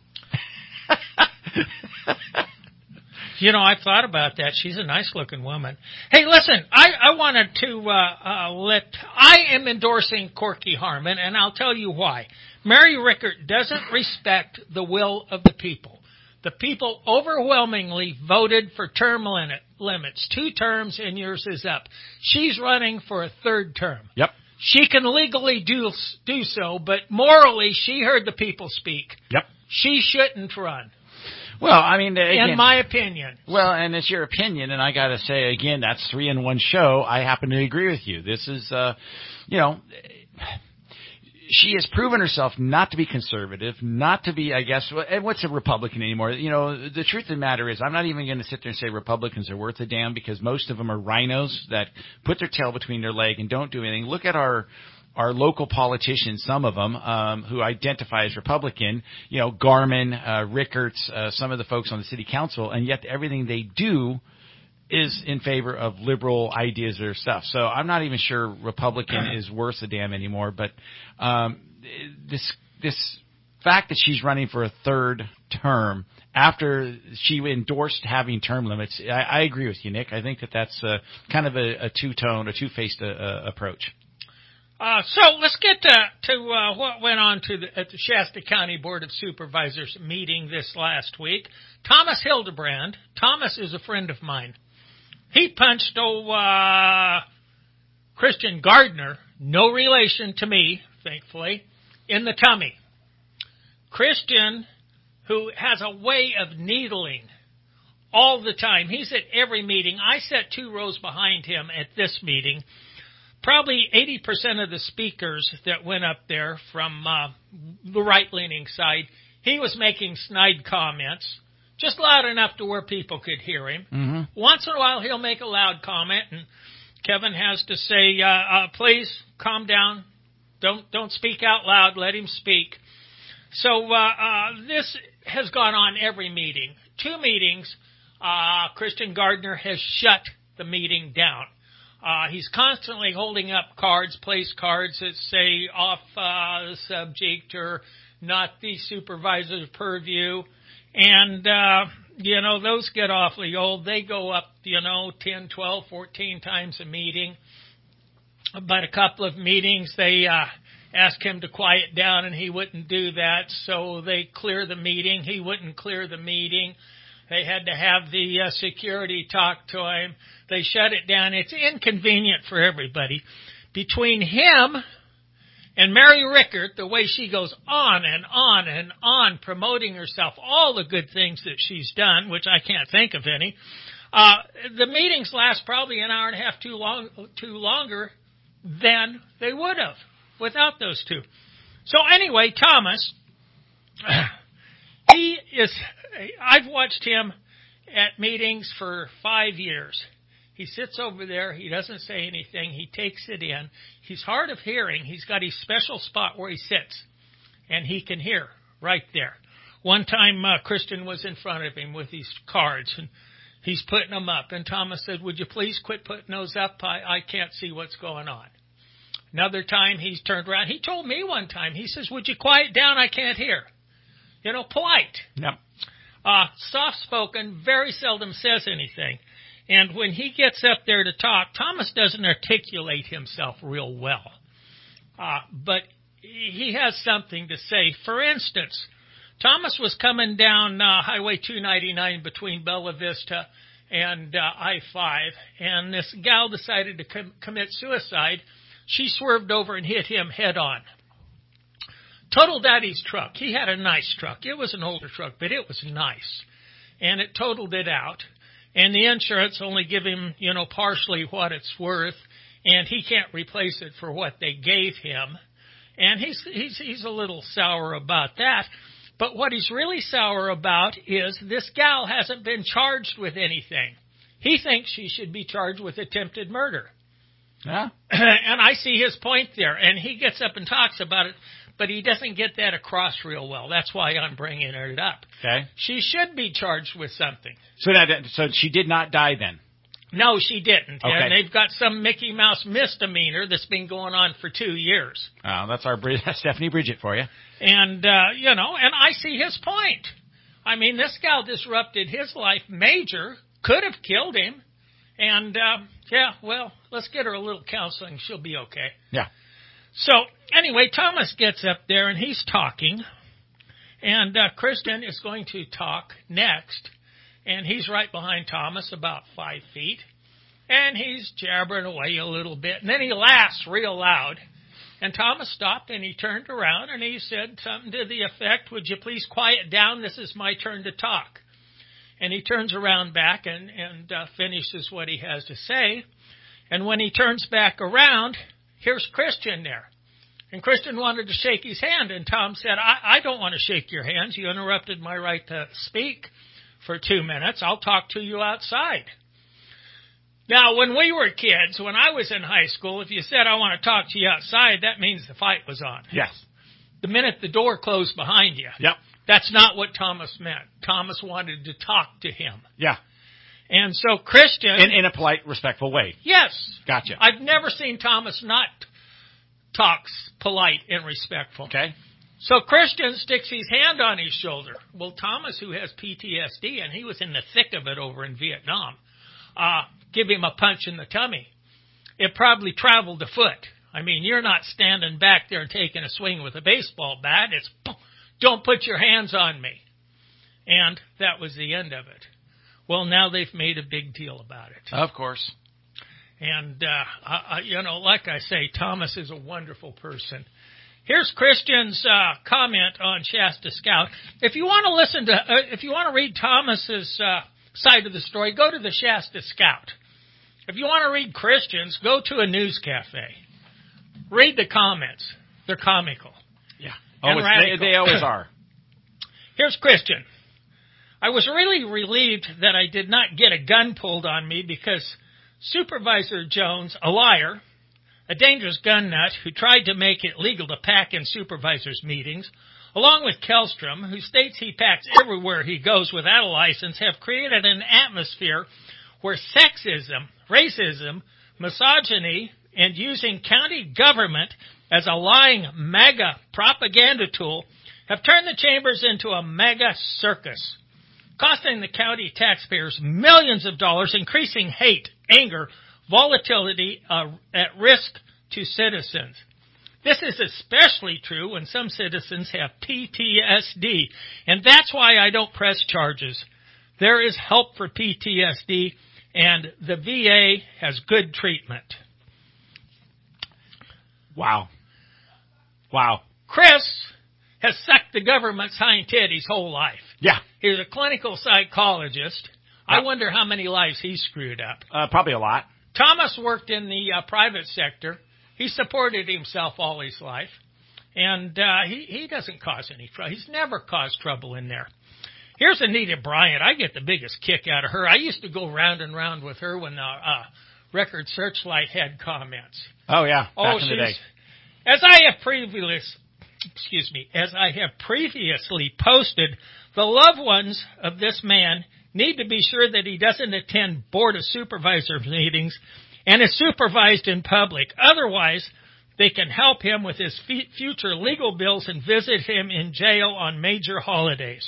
You know, I thought about that. She's a nice-looking woman. Hey, listen, I, I wanted to uh, uh, let... I am endorsing Corky Harmon, and I'll tell you why. Mary Rickert doesn't respect the will of the people. The people overwhelmingly voted for term limit, limits. Two terms, and yours is up. She's running for a third term. Yep. She can legally do, do so, but morally, she heard the people speak. Yep. She shouldn't run. Well, I mean, again, in my opinion. Well, and it's your opinion, and I got to say again, that's three in one show. I happen to agree with you. This is, uh, you know, she has proven herself not to be conservative, not to be, I guess, and what's a Republican anymore? You know, the truth of the matter is, I'm not even going to sit there and say Republicans are worth a damn because most of them are rhinos that put their tail between their leg and don't do anything. Look at our. Our local politicians, some of them, um, who identify as Republican, you know, Garman, uh, Rickards, uh, some of the folks on the city council, and yet everything they do is in favor of liberal ideas or stuff. So I'm not even sure Republican is worth a damn anymore. But um, this this fact that she's running for a third term after she endorsed having term limits, I, I agree with you, Nick. I think that that's uh, kind of a, a two-tone, a two-faced uh, uh, approach. Uh, so let's get to, to uh, what went on to the, at the Shasta County Board of Supervisors meeting this last week. Thomas Hildebrand. Thomas is a friend of mine. He punched oh, uh, Christian Gardner, no relation to me, thankfully, in the tummy. Christian, who has a way of needling all the time. He's at every meeting. I sat two rows behind him at this meeting. Probably eighty percent of the speakers that went up there from uh, the right-leaning side, he was making snide comments, just loud enough to where people could hear him. Mm-hmm. Once in a while, he'll make a loud comment, and Kevin has to say, uh, uh, please, calm down. Don't don't speak out loud. Let him speak. So uh, uh, this has gone on every meeting. Two meetings, uh, Christian Gardner has shut the meeting down. Uh, he's constantly holding up cards, place cards that say off uh, the subject or not the supervisor's purview. And, uh, you know, those get awfully old. They go up, you know, ten, twelve, fourteen times a meeting. But a couple of meetings, they uh, asked him to quiet down, and he wouldn't do that. So they clear the meeting. He wouldn't clear the meeting. They had to have the uh, security talk to him. They shut it down. It's inconvenient for everybody. Between him and Mary Rickert, the way she goes on and on and on promoting herself, all the good things that she's done, which I can't think of any, uh, the meetings last probably an hour and a half too long, too longer than they would have without those two. So anyway, Thomas, he is, I've watched him at meetings for five years. He sits over there. He doesn't say anything. He takes it in. He's hard of hearing. He's got his special spot where he sits, and he can hear right there. One time, uh, Christian was in front of him with these cards, and he's putting them up. And Thomas said, would you please quit putting those up? I, I can't see what's going on. Another time, he's turned around. He told me one time, he says, would you quiet down? I can't hear. You know, polite. Yep. Uh, soft-spoken, very seldom says anything. And when he gets up there to talk, Thomas doesn't articulate himself real well. Uh, but he has something to say. For instance, Thomas was coming down uh, Highway two ninety-nine between Bella Vista and uh, I five, and this gal decided to com- commit suicide. She swerved over and hit him head on. Totaled Daddy's truck. He had a nice truck. It was an older truck, but it was nice. And it totaled it out. And the insurance only give him, you know, partially what it's worth, and he can't replace it for what they gave him. And he's he's he's a little sour about that. But what he's really sour about is this gal hasn't been charged with anything. He thinks she should be charged with attempted murder. Yeah. And I see his point there, and he gets up and talks about it, but he doesn't get that across real well. That's why I'm bringing it up. Okay. She should be charged with something. So that so she did not die then? No, she didn't. Okay. And they've got some Mickey Mouse misdemeanor that's been going on for two years. Oh, that's our that's Stephanie Bridget for you. And, uh, you know, and I see his point. I mean, this gal disrupted his life major, could have killed him. And, uh, yeah, well, let's get her a little counseling. She'll be okay. Yeah. So, anyway, Thomas gets up there and he's talking. And uh, Christian is going to talk next. And he's right behind Thomas, about five feet. And he's jabbering away a little bit. And then he laughs real loud. And Thomas stopped and he turned around and he said something to the effect, would you please quiet down? This is my turn to talk. And he turns around back and, and uh, finishes what he has to say. And when he turns back around, here's Christian there. And Christian wanted to shake his hand. And Tom said, I, I don't want to shake your hands. You interrupted my right to speak for two minutes. I'll talk to you outside. Now, when we were kids, when I was in high school, if you said, I want to talk to you outside, that means the fight was on. Yes. The minute the door closed behind you. Yep. That's not what Thomas meant. Thomas wanted to talk to him. Yeah. And so Christian... In, in a polite, respectful way. Yes. Gotcha. I've never seen Thomas not talk polite and respectful. Okay. So Christian sticks his hand on his shoulder. Well, Thomas, who has P T S D, and he was in the thick of it over in Vietnam, uh, give him a punch in the tummy. It probably traveled a foot. I mean, you're not standing back there and taking a swing with a baseball bat. It's... Don't put your hands on me. And that was the end of it. Well, now they've made a big deal about it. Of course. And, uh, I, you know, like I say, Thomas is a wonderful person. Here's Christian's uh, comment on Shasta Scout. If you want to listen to, uh, if you want to read Thomas's uh, side of the story, go to the Shasta Scout. If you want to read Christian's, go to a news cafe. Read the comments. They're comical. Yeah. Oh, they, they always are. Here's Christian. I was really relieved that I did not get a gun pulled on me because Supervisor Jones, a liar, a dangerous gun nut who tried to make it legal to pack in supervisors' meetings, along with Kellstrom, who states he packs everywhere he goes without a license, have created an atmosphere where sexism, racism, misogyny, and using county government as a lying MAGA propaganda tool have turned the chambers into a MAGA circus, costing the county taxpayers millions of dollars, increasing hate, anger, volatility uh, at risk to citizens. This is especially true when some citizens have P T S D, and that's why I don't press charges. There is help for P T S D, and the V A has good treatment. Wow. Wow. Chris has sucked the government's hind tit his whole life. Yeah. He's a clinical psychologist. I wonder how many lives he screwed up. Uh, probably a lot. Thomas worked in the uh, private sector. He supported himself all his life. And uh, he, he doesn't cause any trouble. He's never caused trouble in there. Here's Anita Bryant. I get the biggest kick out of her. I used to go round and round with her when the uh, Record Searchlight had comments. Oh, yeah. Back oh, in the day. As I have previously, excuse me, as I have previously posted, the loved ones of this man need to be sure that he doesn't attend Board of Supervisors meetings and is supervised in public. Otherwise, they can help him with his f- future legal bills and visit him in jail on major holidays.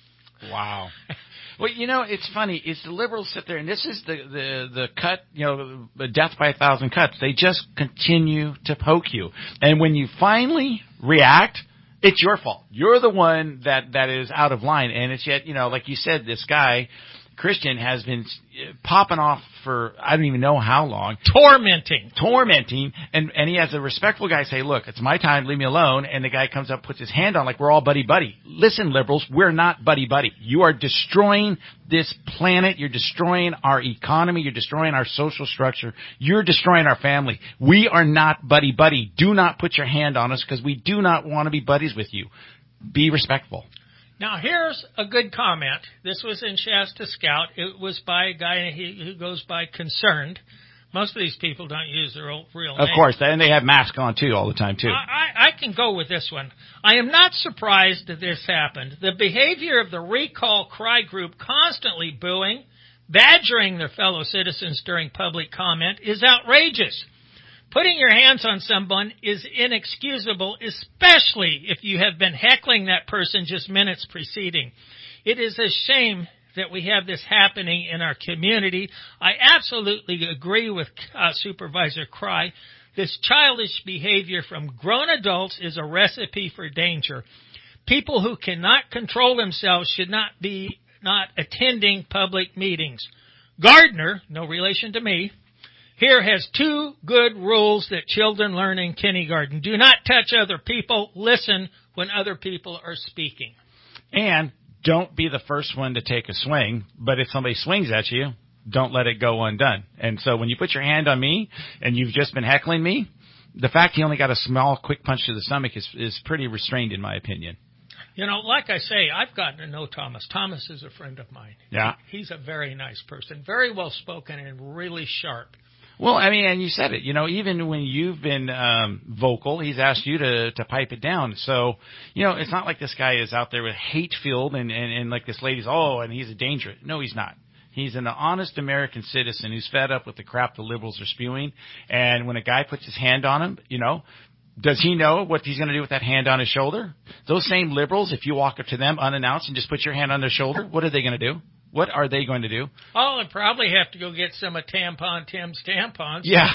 Wow. Well, you know, it's funny. It's the liberals sit there, and this is the, the, the cut, you know, the death by a thousand cuts. They just continue to poke you. And when you finally react, it's your fault. You're the one that, that is out of line. And it's yet, you know, like you said, this guy, Christian, has been popping off for I don't even know how long. Tormenting. Tormenting. And, and he has a respectful guy say, look, it's my time, leave me alone. And the guy comes up, puts his hand on like we're all buddy-buddy. Listen, liberals, we're not buddy-buddy. You are destroying this planet. You're destroying our economy. You're destroying our social structure. You're destroying our family. We are not buddy-buddy. Do not put your hand on us because we do not want to be buddies with you. Be respectful. Now, here's a good comment. This was in Shasta Scout. It was by a guy who goes by Concerned. Most of these people don't use their real name. Of course, and they have masks on, too, all the time, too. I, I can go with this one. I am not surprised that this happened. The behavior of the Recall Cry group constantly booing, badgering their fellow citizens during public comment is outrageous. Putting your hands on someone is inexcusable, especially if you have been heckling that person just minutes preceding. It is a shame that we have this happening in our community. I absolutely agree with uh, Supervisor Cry. This childish behavior from grown adults is a recipe for danger. People who cannot control themselves should not be not attending public meetings. Gardner, no relation to me, here has two good rules that children learn in kindergarten. Do not touch other people. Listen when other people are speaking. And don't be the first one to take a swing, but if somebody swings at you, don't let it go undone. And so when you put your hand on me and you've just been heckling me, the fact he only got a small, quick punch to the stomach is, is pretty restrained in my opinion. You know, like I say, I've gotten to know Thomas. Thomas is a friend of mine. Yeah. He's a very nice person, very well spoken and really sharp. Well, I mean, and you said it, you know, even when you've been um, vocal, he's asked you to, to pipe it down. So, you know, it's not like this guy is out there with hate-filled and, and, and like this lady's, oh, and he's a danger. No, he's not. He's an honest American citizen who's fed up with the crap the liberals are spewing. And when a guy puts his hand on him, you know, does he know what he's going to do with that hand on his shoulder? Those same liberals, if you walk up to them unannounced and just put your hand on their shoulder, what are they going to do? What are they going to do? Oh, and probably have to go get some of Tampon Tim's tampons. Yeah.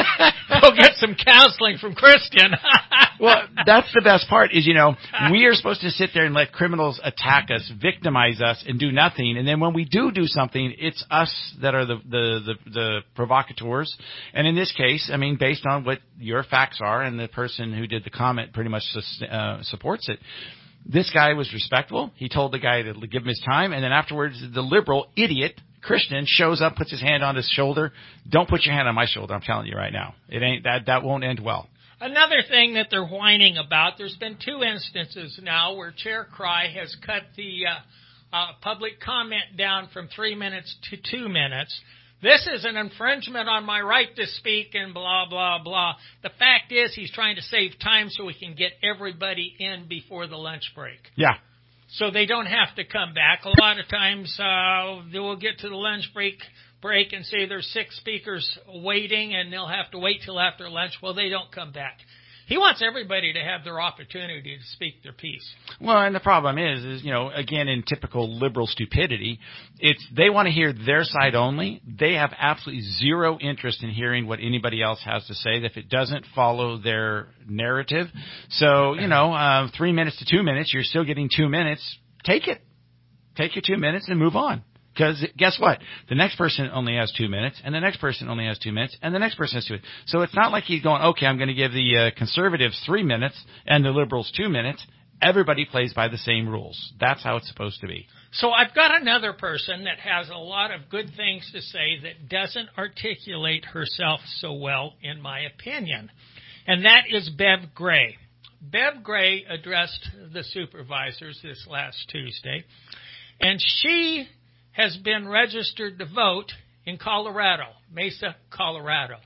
Go get some counseling from Christian. Well, that's the best part is, you know, we are supposed to sit there and let criminals attack us, victimize us, and do nothing. And then when we do do something, it's us that are the, the, the, the provocateurs. And in this case, I mean, based on what your facts are, and the person who did the comment pretty much uh, supports it, this guy was respectful. He told the guy to give him his time. And then afterwards, the liberal idiot, Christian, shows up, puts his hand on his shoulder. Don't put your hand on my shoulder. I'm telling you right now. It ain't that, that won't end well. Another thing that they're whining about, there's been two instances now where Chair Cry has cut the uh, uh, public comment down from three minutes to two minutes. This is an infringement on my right to speak and blah, blah, blah. The fact is he's trying to save time so we can get everybody in before the lunch break. Yeah. So they don't have to come back. A lot of times uh, they will get to the lunch break break and say there's six speakers waiting and they'll have to wait till after lunch. Well, they don't come back. He wants everybody to have their opportunity to speak their piece. Well, and the problem is, is, you know, again, in typical liberal stupidity, it's they want to hear their side only. They have absolutely zero interest in hearing what anybody else has to say if it doesn't follow their narrative. So, you know, uh, three minutes to two minutes, you're still getting two minutes. Take it. Take your two minutes and move on. Because guess what? The next person only has two minutes, and the next person only has two minutes, and the next person has two minutes. So it's not like he's going, okay, I'm going to give the uh, conservatives three minutes and the liberals two minutes. Everybody plays by the same rules. That's how it's supposed to be. So I've got another person that has a lot of good things to say that doesn't articulate herself so well, in my opinion, and that is Bev Gray. Bev Gray addressed the supervisors this last Tuesday, and she has been registered to vote in Colorado, Mesa, Colorado.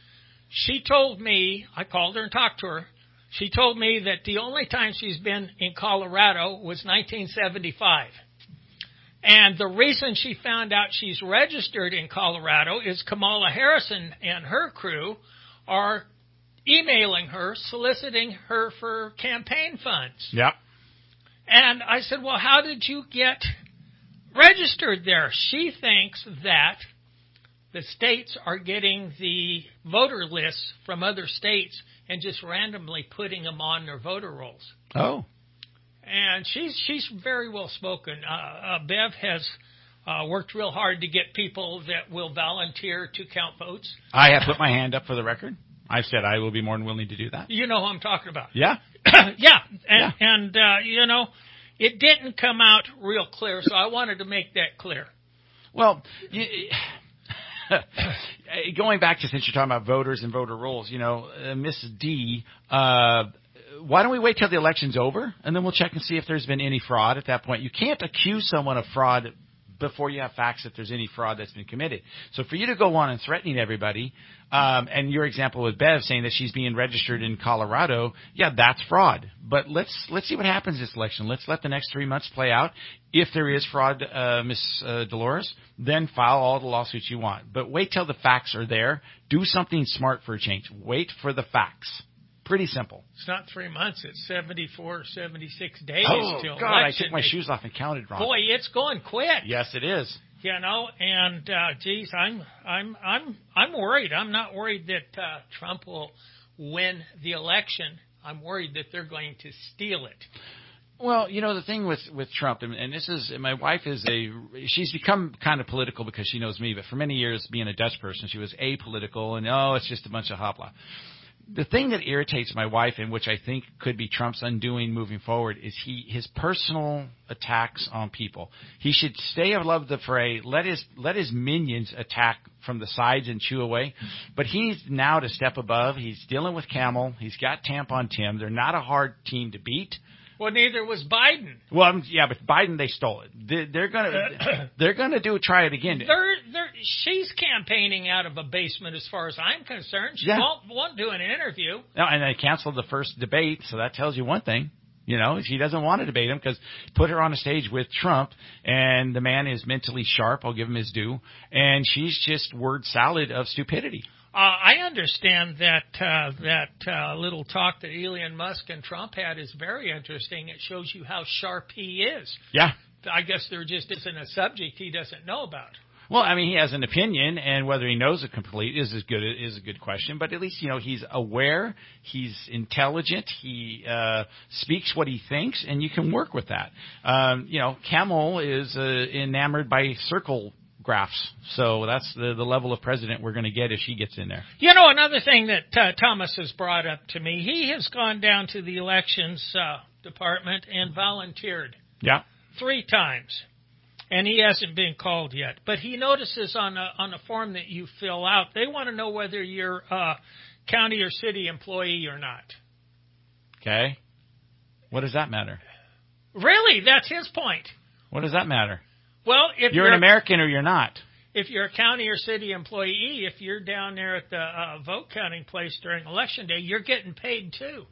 She told me, I called her and talked to her, she told me that the only time she's been in Colorado was nineteen seventy-five. And the reason she found out she's registered in Colorado is Kamala Harris and her crew are emailing her, soliciting her for campaign funds. Yep. And I said, well, how did you get registered there? She thinks that the states are getting the voter lists from other states and just randomly putting them on their voter rolls. Oh. And she's she's very well spoken. Uh, uh, Bev has uh, worked real hard to get people that will volunteer to count votes. I have put my hand up for the record. I've said I will be more than willing to do that. You know who I'm talking about. Yeah. yeah. And, yeah. and uh, you know, it didn't come out real clear, so I wanted to make that clear. Well, you, going back to since you're talking about voters and voter rolls, you know, uh, Miss D, uh, why don't we wait till the election's over, and then we'll check and see if there's been any fraud at that point. You can't accuse someone of fraud before you have facts that there's any fraud that's been committed. So for you to go on and threatening everybody, um, and your example with Bev saying that she's being registered in Colorado, yeah, that's fraud. But let's let's see what happens this election. Let's let the next three months play out. If there is fraud, uh, Miss uh, Dolores, then file all the lawsuits you want. But wait till the facts are there. Do something smart for a change. Wait for the facts. Pretty simple. It's not three months. It's seventy-four, seventy-six days oh, till God, election. I took my shoes off and counted wrong. Boy, it's going quick. Yes, it is. You know, and uh, geez, I'm I'm I'm I'm worried. I'm not worried that uh, Trump will win the election. I'm worried that they're going to steal it. Well, you know, the thing with, with Trump, and, and this is, my wife is a, she's become kind of political because she knows me, but for many years, being a Dutch person, she was apolitical, and oh, it's just a bunch of hopla. The thing that irritates my wife, and which I think could be Trump's undoing moving forward, is he his personal attacks on people. He should stay above the fray, let his let his minions attack from the sides and chew away. But he's now to step above. He's dealing with Camel. He's got Tampon Tim. They're not a hard team to beat. Well, neither was Biden. Well, yeah, but Biden, they stole it. They're, they're gonna they're gonna do try it again. They're, they're, she's campaigning out of a basement, as far as I'm concerned. She yeah. won't, won't do an interview. No, and they canceled the first debate, so that tells you one thing. You know, she doesn't want to debate him because put her on a stage with Trump, and the man is mentally sharp. I'll give him his due, and she's just word salad of stupidity. Uh, I understand that uh, that uh, little talk that Elon Musk and Trump had is very interesting. It shows you how sharp he is. Yeah. I guess there just isn't a subject he doesn't know about. Well, I mean, he has an opinion, and whether he knows it complete is as good is a good question. But at least, you know, he's aware, he's intelligent, he uh, speaks what he thinks, and you can work with that. Um, you know, Camel is uh, enamored by circle graphs, so that's the, the level of president we're going to get if she gets in there. You know, another thing that uh, Thomas has brought up to me, he has gone down to the elections uh, department and volunteered. Yeah. Three times. And he hasn't been called yet. But he notices on a, on a form that you fill out, they want to know whether you're uh, county or city employee or not. Okay. What does that matter? Really? That's his point. What does that matter? Well, if you're, you're an American or you're not. If you're a county or city employee, if you're down there at the uh, vote counting place during election day, you're getting paid too.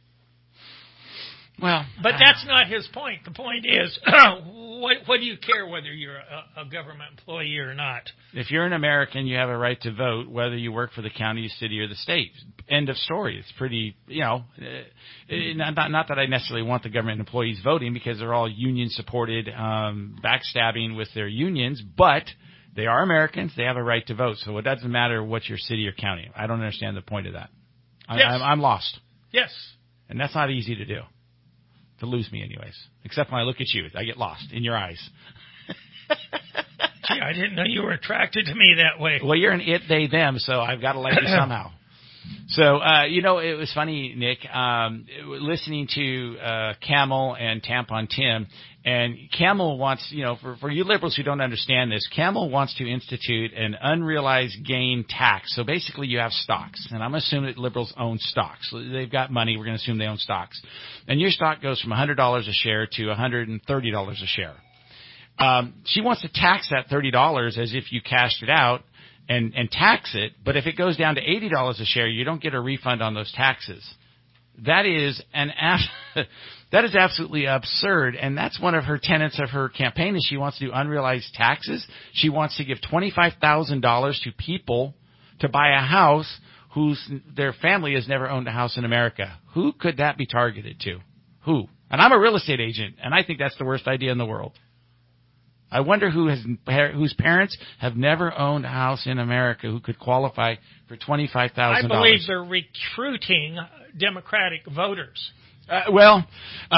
Well, but that's not his point. The point is, what, what do you care whether you're a, a government employee or not? If you're an American, you have a right to vote, whether you work for the county, city, or the state. End of story. It's pretty, you know, uh, not, not that I necessarily want the government employees voting because they're all union-supported, um, backstabbing with their unions, but they are Americans. They have a right to vote. So it doesn't matter what your city or county. I don't understand the point of that. I, yes. I'm, I'm lost. Yes. And that's not easy to do. To lose me anyways. Except when I look at you. I get lost in your eyes. Gee, I didn't know you were attracted to me that way. Well, you're an it, they, them, so I've got to like you somehow. So, uh, you know, it was funny, Nick, um, listening to uh, Camel and Tampon Tim, and Camel wants, you know, for, for you liberals who don't understand this, Camel wants to institute an unrealized gain tax. So basically you have stocks, and I'm assuming that liberals own stocks. They've got money. We're going to assume they own stocks. And your stock goes from one hundred dollars a share to one hundred thirty dollars a share. Um, she wants to tax that thirty dollars as if you cashed it out. And, and tax it, but if it goes down to eighty dollars a share, you don't get a refund on those taxes. That is an that is absolutely absurd, and that's one of her tenets of her campaign is she wants to do unrealized taxes. She wants to give twenty-five thousand dollars to people to buy a house whose their family has never owned a house in America. Who could that be targeted to? Who? And I'm a real estate agent, and I think that's the worst idea in the world. I wonder who has, whose parents have never owned a house in America who could qualify for twenty-five thousand dollars. I believe they're recruiting Democratic voters. Uh, well, uh,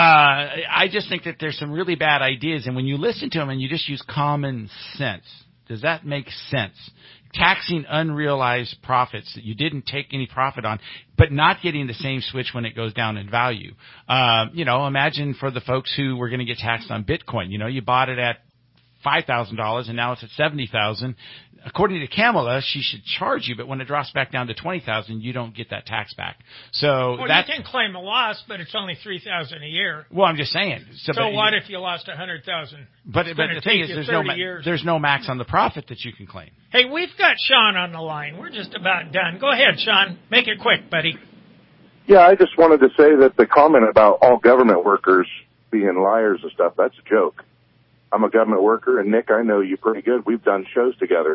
I just think that there's some really bad ideas, and when you listen to them and you just use common sense, does that make sense? Taxing unrealized profits that you didn't take any profit on, but not getting the same switch when it goes down in value. Um, you know, imagine for the folks who were going to get taxed on Bitcoin. You know, you bought it at five thousand dollars and now it's at seventy thousand dollars. According to Kamala, she should charge you, but when it drops back down to twenty thousand dollars, you don't get that tax back. So well, that's, you can claim a loss, but it's only three thousand dollars a year. Well, I'm just saying. So, so what if you lost one hundred thousand dollars? But, but the thing is, there's no, there's no max on the profit that you can claim. Hey, we've got Sean on the line. We're just about done. Go ahead, Sean. Make it quick, buddy. Yeah, I just wanted to say that the comment about all government workers being liars and stuff, that's a joke. I'm a government worker, and Nick, I know you pretty good. We've done shows together,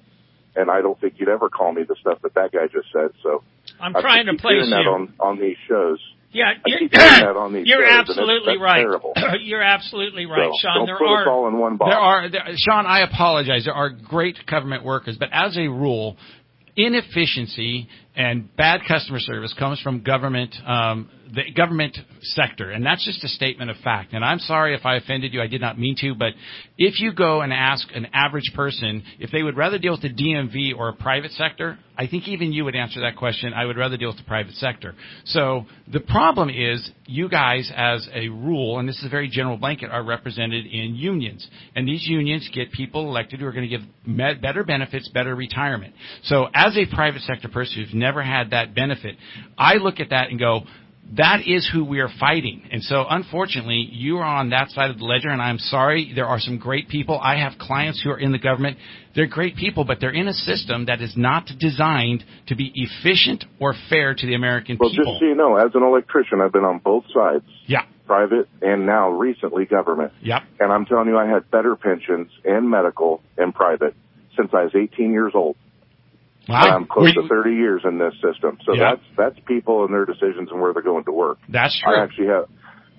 and I don't think you'd ever call me the stuff that that guy just said. So I'm trying to place you that on, on these shows. Yeah, you're, that on these you're shows, absolutely that's, that's right. Terrible. You're absolutely right, so, Sean. Don't there put are us all in one box. There are, there, Sean. I apologize. There are great government workers, but as a rule, inefficiency and bad customer service comes from government, um, the government sector, and that's just a statement of fact. And I'm sorry if I offended you. I did not mean to, but if you go and ask an average person if they would rather deal with the D M V or a private sector, I think even you would answer that question. I would rather deal with the private sector. So the problem is you guys, as a rule, and this is a very general blanket, are represented in unions. And these unions get people elected who are going to give med- better benefits, better retirement. So as a private sector person who's never had that benefit, I look at that and go, that is who we are fighting. And so, unfortunately, you are on that side of the ledger, and I'm sorry. There are some great people. I have clients who are in the government. They're great people, but they're in a system that is not designed to be efficient or fair to the American well, people. Well, just so you know, as an electrician, I've been on both sides. Yeah. Private and now recently government. Yep. And I'm telling you, I had better pensions and medical and private since I was eighteen years old. Wow. I'm close you, to thirty years in this system. So yeah. that's that's people and their decisions and where they're going to work. That's true. I actually have,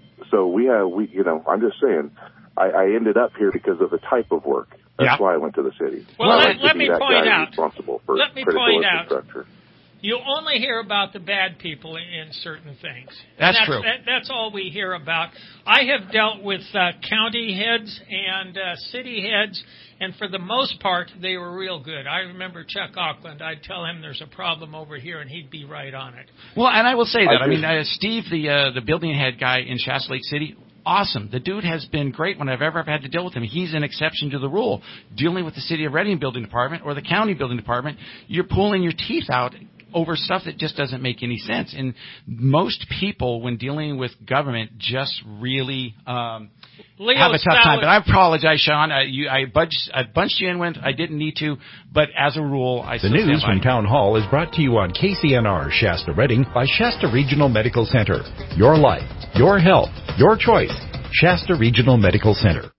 so we have, we, you know, I'm just saying, I, I ended up here because of the type of work. That's yeah. why I went to the city. Well, I let, like let me that point guy out, responsible for let me critical point out, infrastructure. You only hear about the bad people in certain things. That's, that's true. That, that's all we hear about. I have dealt with uh, county heads and uh, city heads, and for the most part, they were real good. I remember Chuck Auckland. I'd tell him there's a problem over here, and he'd be right on it. Well, and I will say that. I, I mean, uh, Steve, the uh, the building head guy in Shasta Lake City, awesome. The dude has been great when I've ever had to deal with him. He's an exception to the rule. Dealing with the City of Reading Building Department or the County Building Department, you're pulling your teeth out over stuff that just doesn't make any sense. And most people, when dealing with government, just really um, have a tough time. But I apologize, Sean. I, you, I, budged, I bunched you in when I didn't need to, but as a rule, I The still news stand from by. Town Hall is brought to you on K C N R Shasta Redding by Shasta Regional Medical Center. Your life, your health, your choice. Shasta Regional Medical Center.